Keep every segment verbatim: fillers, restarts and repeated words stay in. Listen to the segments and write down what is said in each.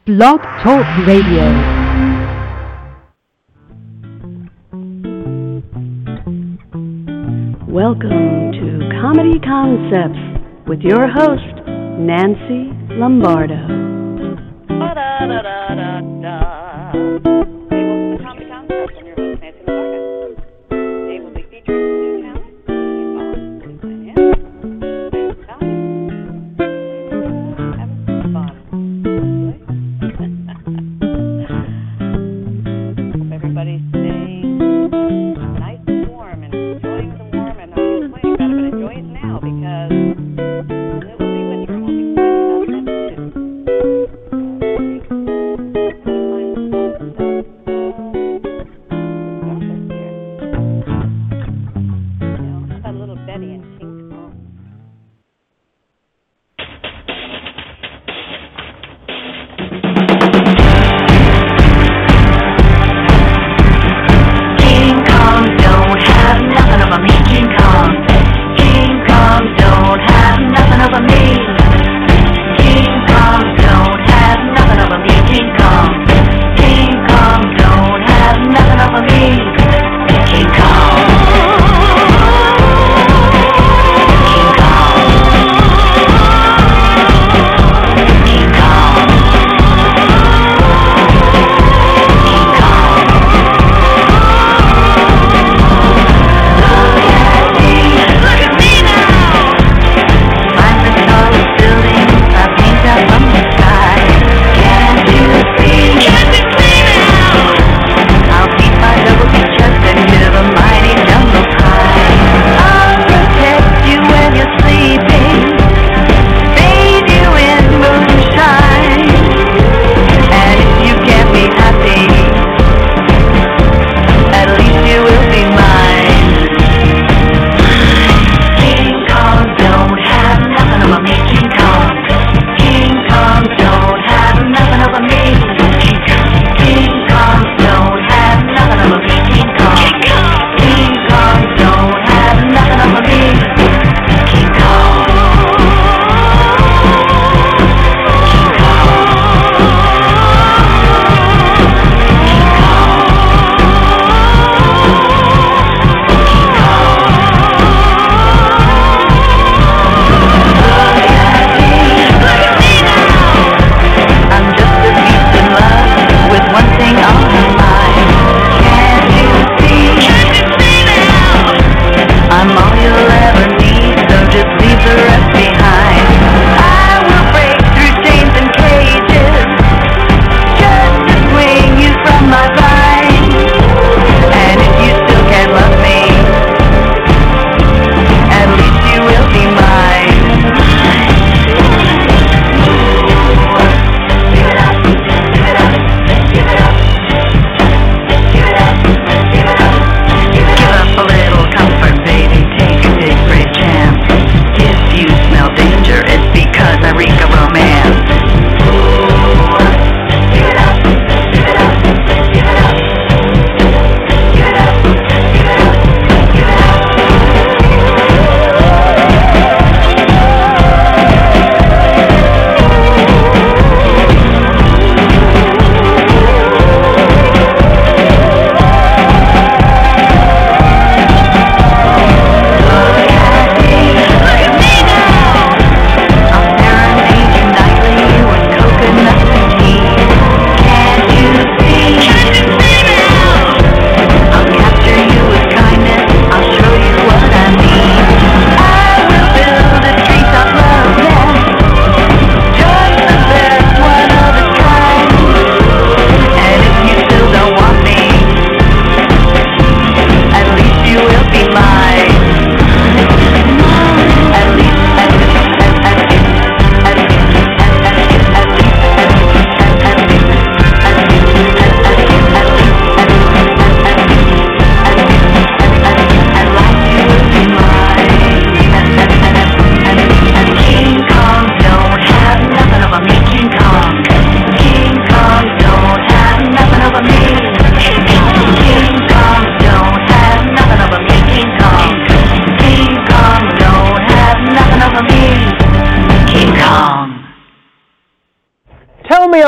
Blog Talk Radio. Welcome to Comedy Concepts with your host, Nancy Lombardo. Ba-da-da-da-da-da. Hey, welcome to Comedy Concepts. I'm your host, Nancy Lombardo. Today we'll be featuring some new talent. You follow us on Instagram. Thanks for coming. Having some fun. Hope everybody's staying nice and warm and enjoying the warm. And I'm complaining about it, but enjoy it now because it will be winter and we'll be complaining about that too.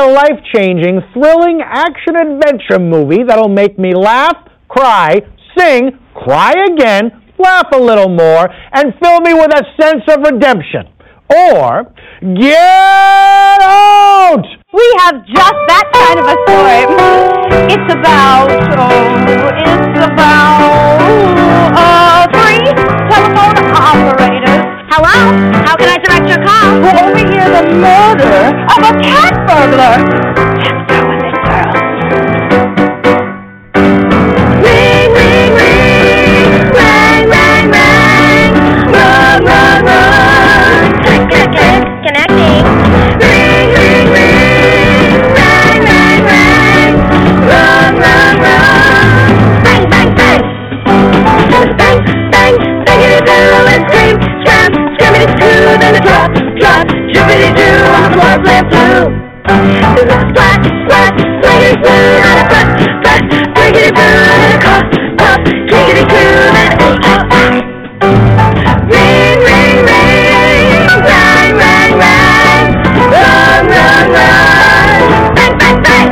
life-changing, thrilling action-adventure movie that'll make me laugh, cry, sing, cry again, laugh a little more, and fill me with a sense of redemption. Or, get out! We have just that kind of a story. It's about, oh, it's about, uh, three telephone operators. Hello? How can I direct your call? Who overhear the murder of a cat burglar. Just go with it, girl. Ring, ring, ring. Rang, rang, rang. Run, run, run. Click, click, click. Connecting. Ring, ring, ring. Rang, rang, rang. Run, run, run. Bang, bang, bang. Bang, bang. Bangity-boo. Let's scream, scram. Scrammity-doo. Then the drop, drop. Jibbity-doo. On the floor, flip, blue. There's a splat, splat. Splaggity-boo. Not a butt, butt. Breakity-boo. Then a cough, cough. Clickety-coo. Then a oh, oh, oh. Ring, ring, ring. Rang, rang, rang. Run, run, run. Bang, bang, bang.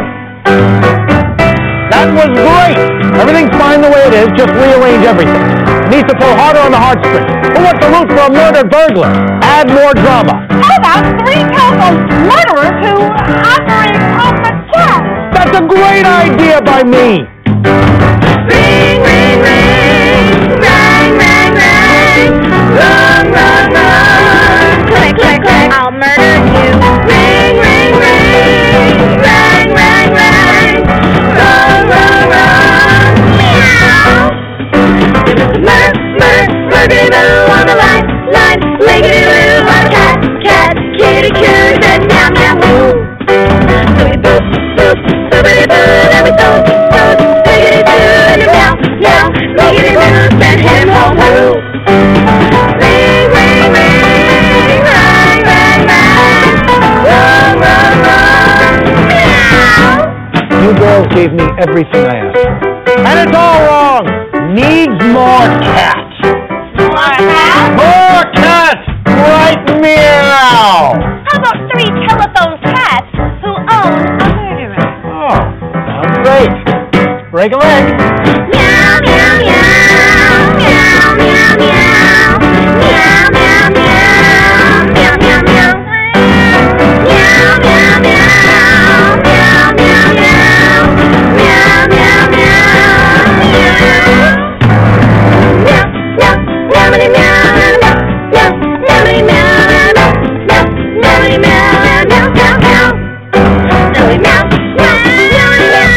That was great! Everything's fine the way it is, just rearrange everything. Needs to pull harder on the heartstrings. Who wants to root for a murdered burglar? Add more drama. How about three telephone murderers who operate off the cat? That's a great idea by me! Ring, ring, ring. Rang, rang, rang. Run, run, run. Click, click, click. I'll murder you. Ring, ring, ring. Rang, rang, rang. Run, run, run. Meow. There was a murder, murder, murder-boo on the line, line. Lickety-loo on a cat, cat. Kitty-coo said meow, meow, woo. So we boop, boop, boopity-boo. Then we boop, boop, lickety-doo. And a meow, meow, lickety-loo. Sent him home, woo. Ring, ring, ring. Rang, rang, rang. Run, run, run. Meow. You girls gave me everything I asked for. And it's all wrong! Needs more cats! More cats? More cats! Right meow! How about three telephone cats who own a murderer? Oh, sounds great. Break a leg. Meow, meow, meow. Meow, meow, meow. Meow, meow, meow. Meow, meow, meow. Meow, meow, meow. Meow, meow, meow. Meow, meow, meow. Meow. Meow, meow, meowity, meow, meow, meow, meowity, meow, meow, meow, meowity, meow, meow, meow, meow. So we meow, meow, meowity, meow.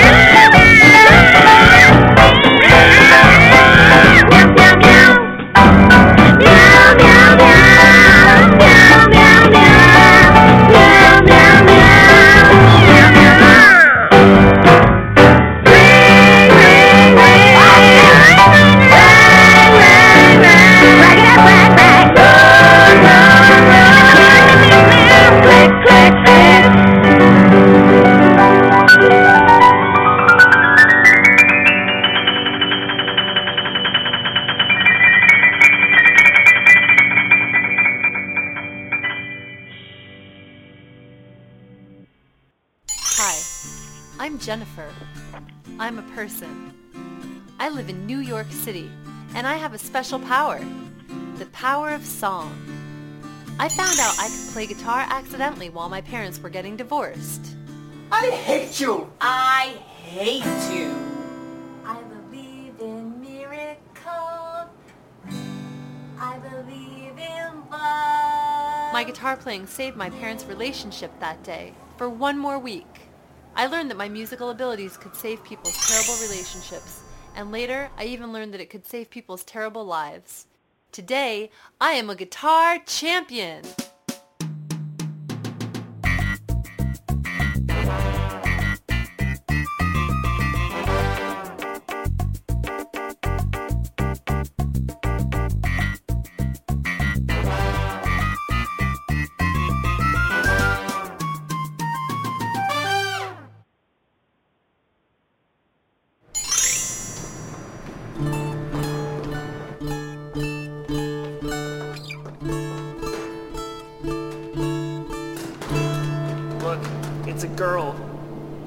Hi, I'm Jennifer. I'm a person. I live in New York City, and I have a special power. The power of song. I found out I could play guitar accidentally while my parents were getting divorced. I hate you! I hate you! I believe in miracles. I believe in love. My guitar playing saved my parents' relationship that day for one more week. I learned that my musical abilities could save people's terrible relationships, and later I even learned that it could save people's terrible lives. Today, I am a guitar champion!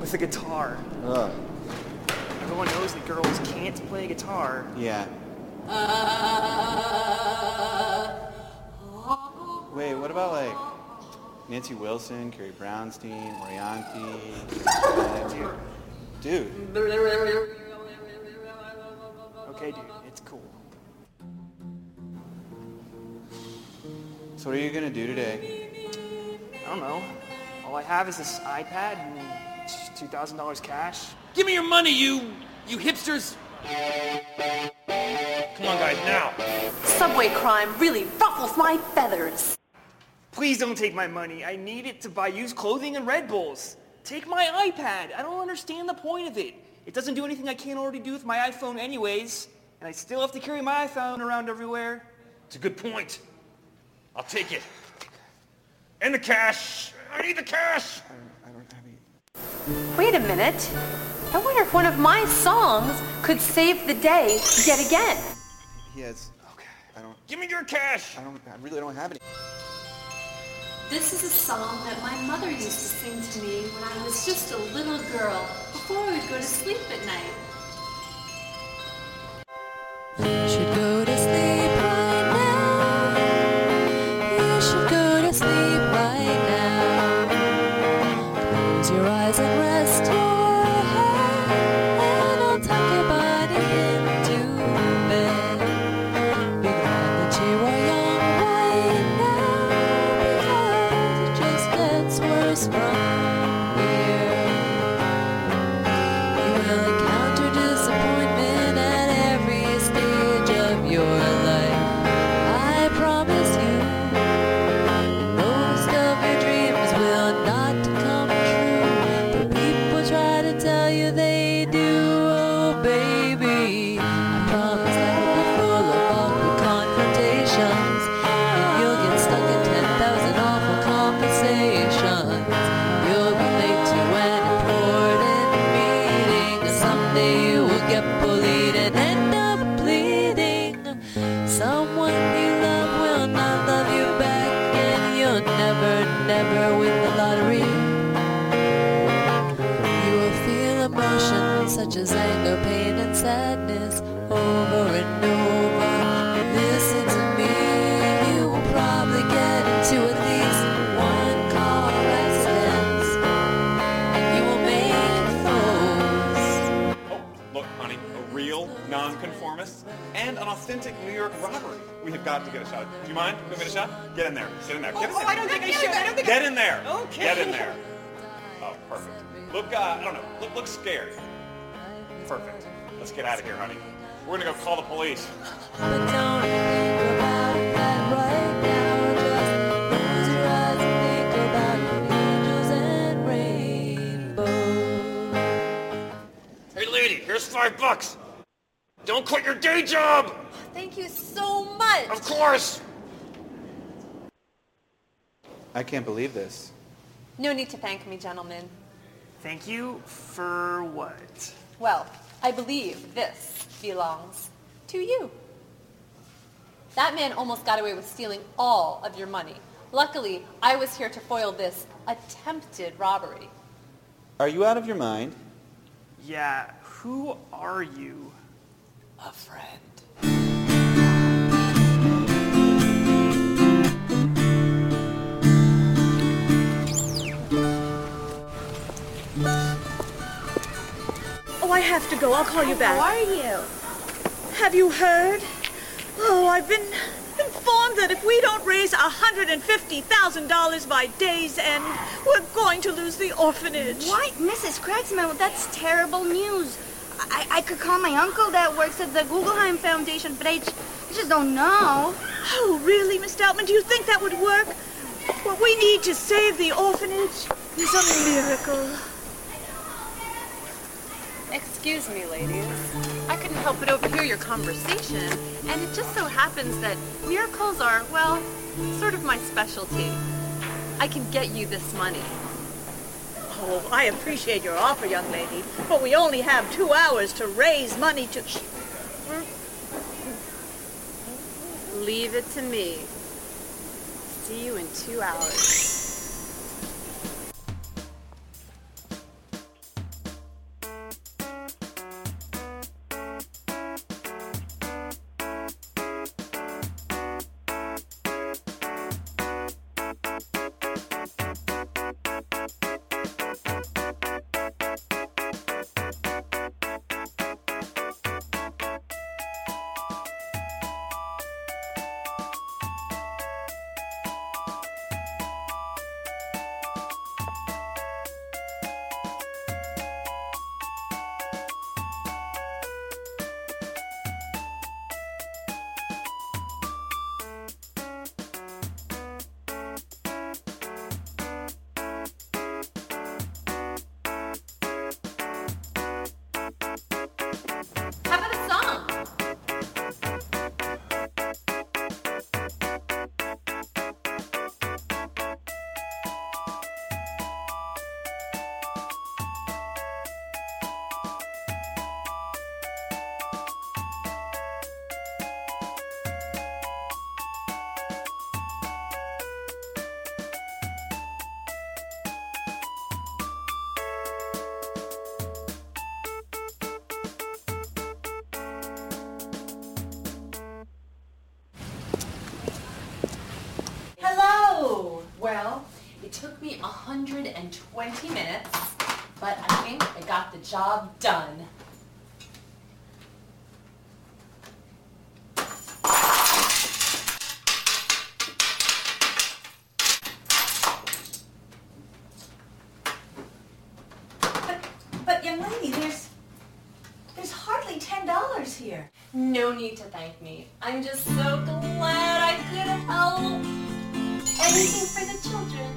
with a guitar. Ugh. Everyone knows that girls can't play guitar. Yeah. Wait, what about like Nancy Wilson, Carrie Brownstein, Moriarty? Uh, dude. Dude. Okay, dude, it's cool. So what are you gonna do today? I don't know. All I have is this iPad and two thousand dollars cash. Give me your money, you, you hipsters! Come on, guys, now! Subway crime really ruffles my feathers. Please don't take my money. I need it to buy used clothing and Red Bulls. Take my iPad. I don't understand the point of it. It doesn't do anything I can't already do with my iPhone anyways, and I still have to carry my iPhone around everywhere. It's a good point. I'll take it. And the cash! I need the cash! I don't, I don't have any. Wait a minute. I wonder if one of my songs could save the day yet again. He has. Okay. I don't. Give me your cash! I don't. I really don't have any. This is a song that my mother used to sing to me when I was just a little girl before I would go to sleep at night. You should go to sleep right now. You should go to sleep right now. Close your eyes and rest your head, and I'll tuck your body into bed. Be glad that you are young right now, because it just gets worse from here. You will encounter disappointment at every stage of your life. I promise you, and most of your dreams will not come true. But people try to tell you they do, oh baby. I promise life will be full of awkward confrontations, and you'll get stuck in ten thousand awful conversations. You'll be late to an important meeting, and someday you will get bullied and end up bleeding. Someone you love will not love you back, and you'll never, never win the lottery. You will feel emotions such as anger, pain, and sadness over and over. Listen to me, you will probably get into at least one car accident, and you will make foes. Oh, look, honey, a real nonconformist and an authentic New York robbery. We have got to get a shot. Do you mind? Can we get a shot? Get in there. Get in there. Get in Oh, there. I don't think I should. I don't think Get in there. Okay. Get in there. Oh, perfect. Look, uh, I don't know. Look, look scared. Perfect. Let's get out of here, honey. We're gonna go call the police. But don't think about that right now. Just close your eyes and think about angels and rainbows. Hey, lady, here's five bucks. Don't quit your day job. Thank you so much. Of course. I can't believe this. No need to thank me, gentlemen. Thank you for what? Well, I believe this belongs to you. That man almost got away with stealing all of your money. Luckily, I was here to foil this attempted robbery. Are you out of your mind? Yeah, who are you? A friend. Oh, I have to go. I'll call you back. How are you? Have you heard? Oh, I've been informed that if we don't raise one hundred fifty thousand dollars by day's end, we're going to lose the orphanage. What? Missus Kratzman, that's terrible news. I, I could call my uncle that works at the Guggenheim Foundation, but I, j- I just don't know. Oh, really, Miss Stoutman? Do you think that would work? What we need to save the orphanage is a miracle. Excuse me, ladies. I couldn't help but overhear your conversation, and it just so happens that miracles are, well, sort of my specialty. I can get you this money. Oh, I appreciate your offer, young lady, but we only have two hours to raise money to... Leave it to me. See you in two hours. took me one hundred twenty minutes, but I think I got the job done. But, young lady, there's... there's hardly ten dollars here. No need to thank me. I'm just so glad I could help. Anything for the children.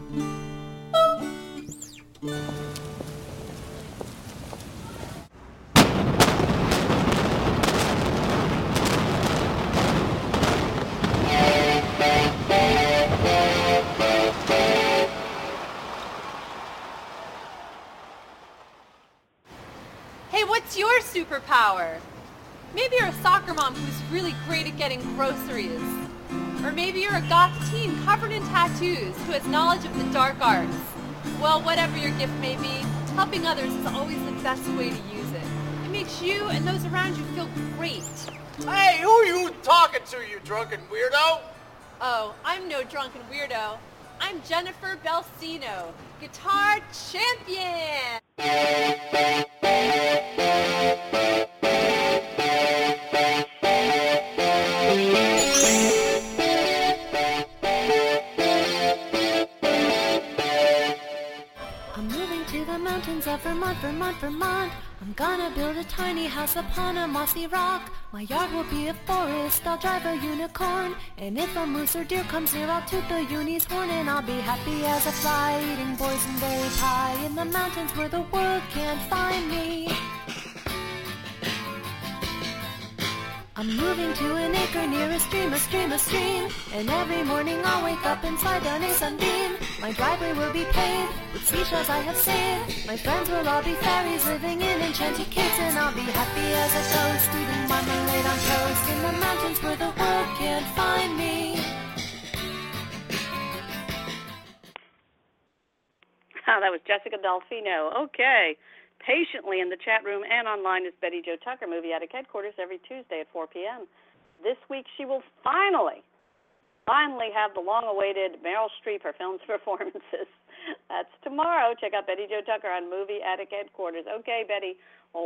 Hey, what's your superpower? Maybe you're a soccer mom who's really great at getting groceries. Or maybe you're a goth teen covered in tattoos who has knowledge of the dark arts. Well, whatever your gift may be, helping others is always the best way to use it. It makes you and those around you feel great. Hey, who are you talking to, you drunken weirdo? Oh, I'm no drunken weirdo. I'm Jennifer Belsino, guitar champion! I'm moving to the mountains of Vermont, Vermont, Vermont. I'm gonna build a tiny house upon a mossy rock. My yard will be a forest, I'll drive a unicorn. And if a moose or deer comes near, I'll toot the uni's horn. And I'll be happy as a fly, eating boysenberry pie in the mountains where the world can't find me. I'm moving to an acre near a stream, a stream, a stream. And every morning I'll wake up and slide down a sunbeam. My driveway will be paved with seashells I have saved. My friends will all be fairies living in enchanted caves. And I'll be happy as a toast, eating marmalade on toast in the mountains where the world can't find me. Oh, that was Jessica Delfino. Okay. Patiently in the chat room and online is Betty Jo Tucker, Movie Attic Headquarters, every Tuesday at four p.m. This week she will finally, finally have the long-awaited Meryl Streep, her films performances. That's tomorrow. Check out Betty Jo Tucker on Movie Attic Headquarters. Okay, Betty,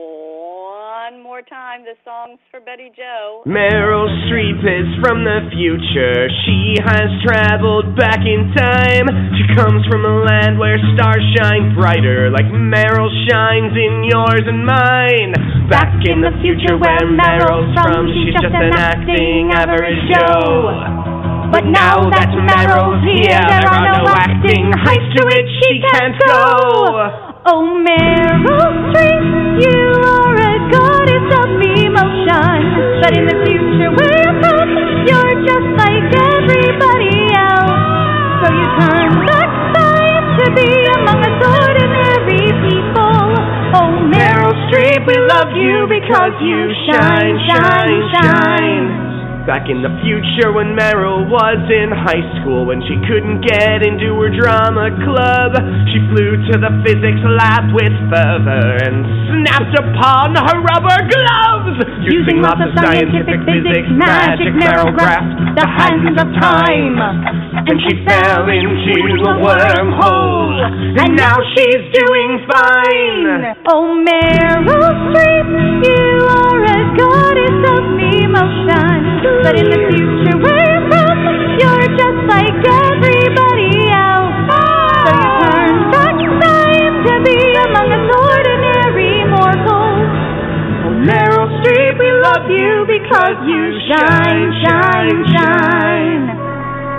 one more time. This song's for Betty Jo. Meryl Streep is from the future. She has traveled back in time. She comes from a land where stars shine brighter, like Meryl shines in yours and mine. Back in the future where Meryl's from, she's just an acting average Joe. But now that Meryl's here, there are no acting heights to which she can't go. Oh, Meryl Streep, you are a goddess of emotion. But in the future where you're from, you're just like everybody else. So you turn back time to be among us ordinary people. Oh, Meryl Streep, we love you because you shine, shine, shine. Back in the future when Meryl was in high school, when she couldn't get into her drama club, she flew to the physics lab with fervor and snapped upon her rubber gloves. Using lots of scientific physics, magic, Meryl grasped the hands of time. And she fell into a wormhole, and now she's doing fine. Oh, Meryl Streep, you are a goddess of emotion. But in the future where you're from, you're just like everybody else. So you turn back time to be among us ordinary mortals. Oh, Meryl Streep, we love you because you shine, shine, shine.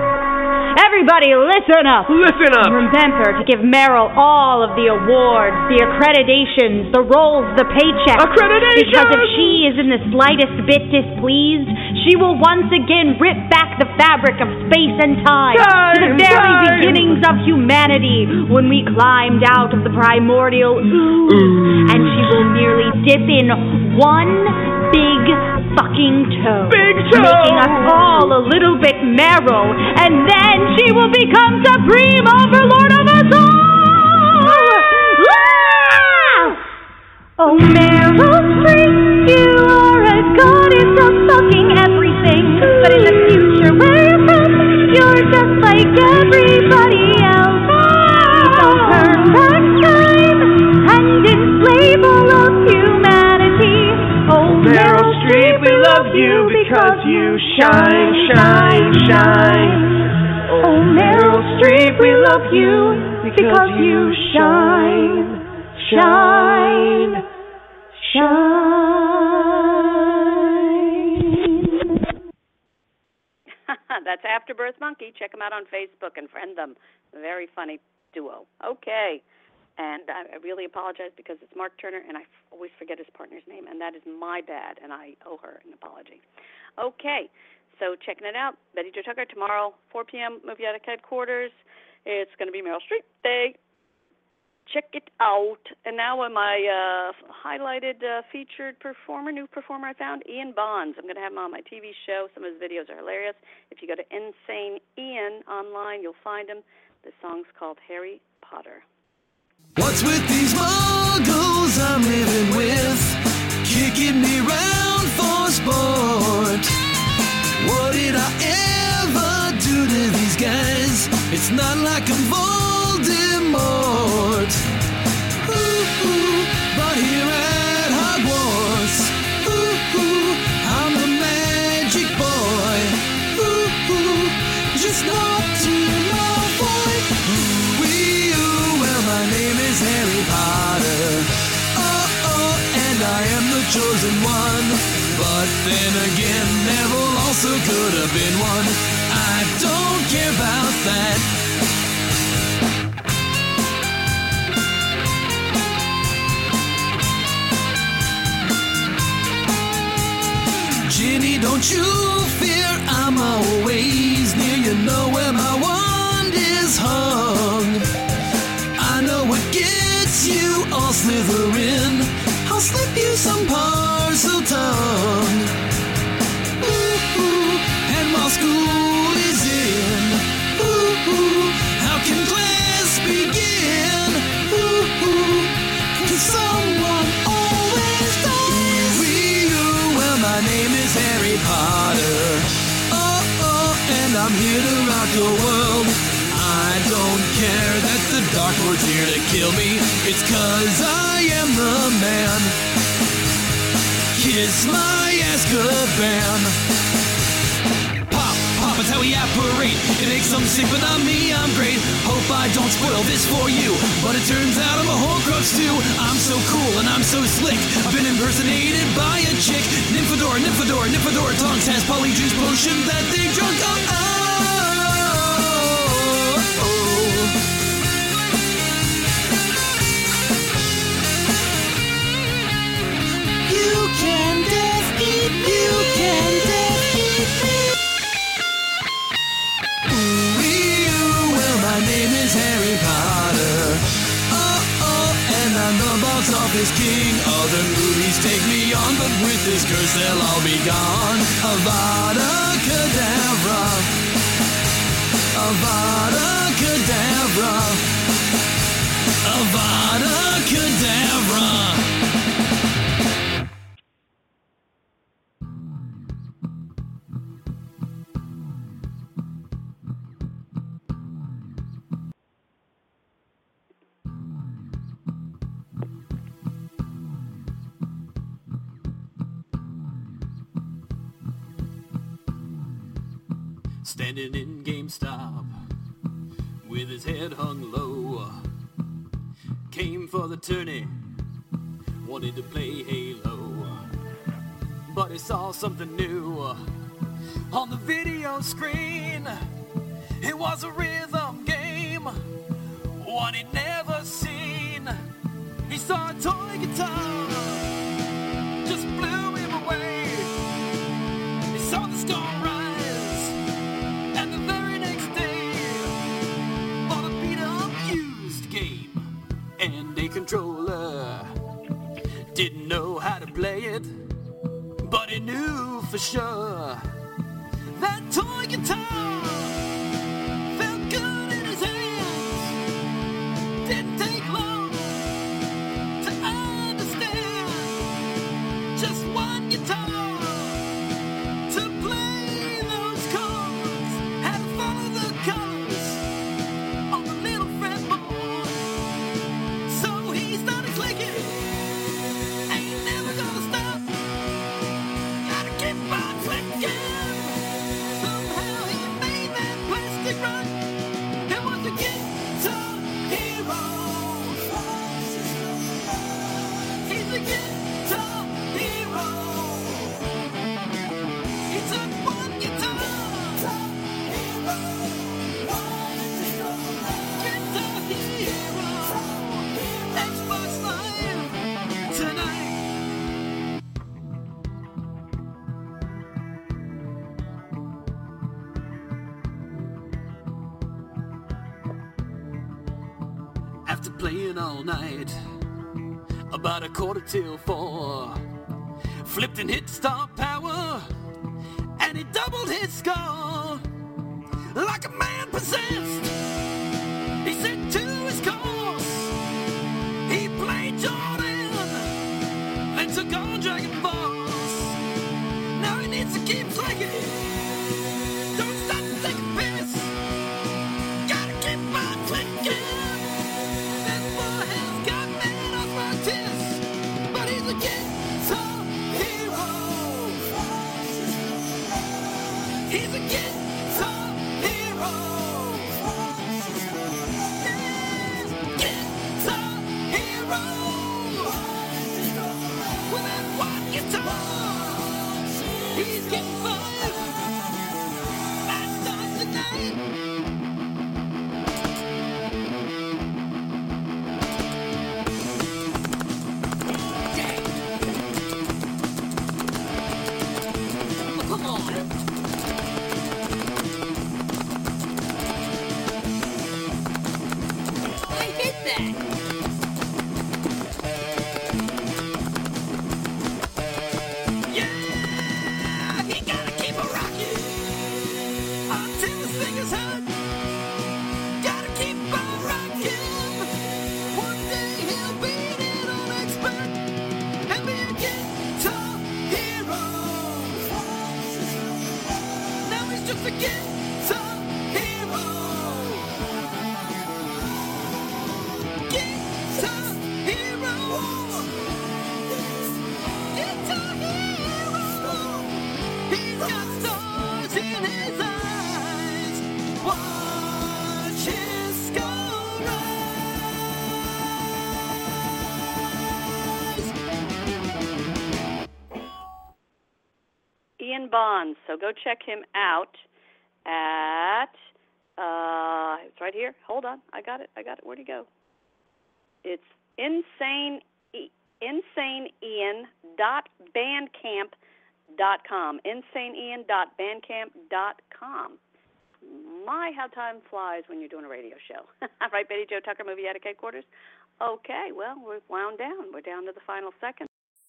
Everybody listen up! Listen up! Remember to give Meryl all of the awards, the accreditations, the roles, the paychecks. Accreditation! Because if she is in the slightest bit displeased, she will once again rip back the fabric of space and time, time to the very time. beginnings of humanity, when we climbed out of the primordial ooze, Ooh. and she will merely dip in one big fucking toe, Big toe! making us all a little bit Meryl, and then she will become supreme overlord of us all! Ah! Oh, Meryl Streep, you are a goddess of fucking everything, but in the future where you're from, you're just like everybody else. you shine, shine, shine. Oh, Meryl Streep, we love you because you shine, shine, shine. That's Afterbirth Monkey. Check them out on Facebook and friend them. Very funny duo. Okay. And I really apologize because it's Mark Turner, and I always forget his partner's name, and that is my bad, and I owe her an apology. Okay, so checking it out, Betty Jo Tucker tomorrow, four p.m., Movie Attic Headquarters. It's going to be Meryl Streep Day. Check it out. And now with my uh, highlighted uh, featured performer, new performer I found, Ian Bonds. I'm going to have him on my T V show. Some of his videos are hilarious. If you go to Insane Ian online, you'll find him. The song's called Harry Potter. What's with these muggles I'm living with, kicking me round for sport? What did I ever do to these guys? It's not like I'm Voldemort. Ooh, ooh, but here at Hogwarts, ooh, ooh, I'm a magic boy. Ooh, ooh, just not too Malfoy. Ooh-wee, ooh, well, my name is Harry Potter. Oh, oh, and I am the chosen one. But then again, Neville also could have been one. I don't care about that. Ginny, don't you fear, I'm always near. You know where my wand is hung. I know what gets you all Slytherin. I'll slip you some parcel tongue. Ooh, ooh, and while school is in, ooh, ooh, how can class begin? Ooh, ooh, can someone always die? Ooh, ooh, well, my name is Harry Potter. Oh, oh, and I'm here to rock the world. I don't care that the Dark Lord's here to kill me. It's 'cause I am the man. Kiss my Azkaban. Pop, pop, it's how we operate. It makes some sick, but not me, I'm great. Hope I don't spoil this for you, but it turns out I'm a Horcrux too. I'm so cool and I'm so slick. I've been impersonated by a chick. Nymphadora, Nymphadora, Nymphadora tongues has polyjuice potion that they drunk up. Oh, oh, oh. You can death eat me. You can death eat me. Ooh, well, my name is Harry Potter. Oh, oh, and I'm the box office king. Other movies take me on, but with this curse they'll all be gone. Avada Kedavra. Avada Kedavra. Avada Kedavra. Standing in GameStop with his head hung low, came for the tourney, wanted to play Halo, but he saw something new on the video screen. It was a rhythm game, one he'd never seen. He saw a toy guitar, just blew him away. He saw the storm rise. And the very next day, bought a beat-up used game and a controller. Didn't know how to play it, but he knew for sure that toy guitar felt good in his hands. Didn't take long to understand just one guitar. Ain't never gonna stop. Gotta keep on clicking. drinking all night. About a quarter till four. Flipped and hit star power, and he doubled his score. Like a man possessed, he set to his course. He played Jordan, then took on Dragon Force. Now he needs to keep slinging. Don't stop to take a piss. Gotta keep on clicking. That boy has got man arthritis, but he's a guitar hero. He's a guitar hero. Yeah. Guitar hero. With that one guitar, he's getting fired. That's not tonight. Come on. I hit that. Yeah, he gotta keep a rocking until his fingers hurt. Gotta keep on rocking. One day he'll beat it on expert and be a guitar hero. Now he's just a guitar hero. Guitar hero. Guitar hero. He's got stars in his eyes. Watch his skull rise. Ian Bonds. So go check him out at, uh, it's right here. Hold on. I got it. I got it. Where'd he go? It's insane, insaneian dot bandcamp dot com. insaneian dot bandcamp dot com. My, how time flies when you're doing a radio show. Right, Betty Jo Tucker, Movie Attic Headquarters? Okay, well, we're wound down. We're down to the final second.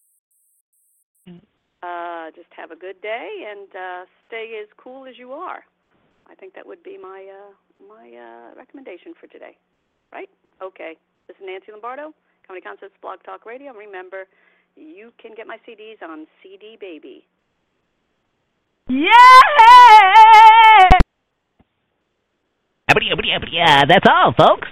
Uh, just have a good day and uh, stay as cool as you are. I think that would be my uh, my uh, recommendation for today. Right? Okay. This is Nancy Lombardo, Comedy Concepts Blog Talk Radio. And remember, you can get my C Ds on C D Baby. Yeah! That's all, folks.